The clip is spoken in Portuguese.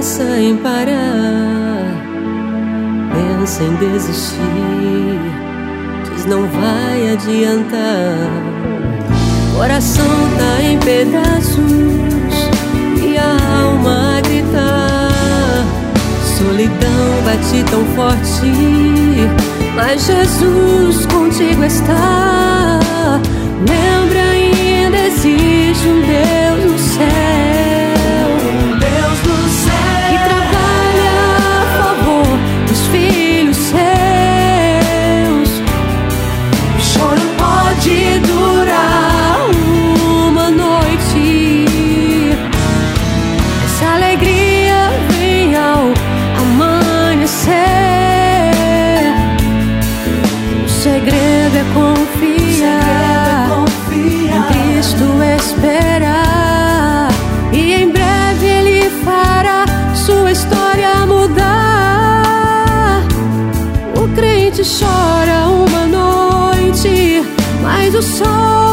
pensa em parar, pensa em desistir, diz não vai adiantar. Coração tá em pedaços e a alma a gritar. Solidão bate tão forte, mas Jesus contigo está. Lembra, ainda existe um Deus no céu, um Deus no céu, que trabalha a favor dos filhos seus. O choro pode durar uma noite, essa alegria vem ao amanhecer. O segredo é confiar, em Cristo esperar, e em breve Ele fará sua história mudar. O crente chora uma noite, mas o sol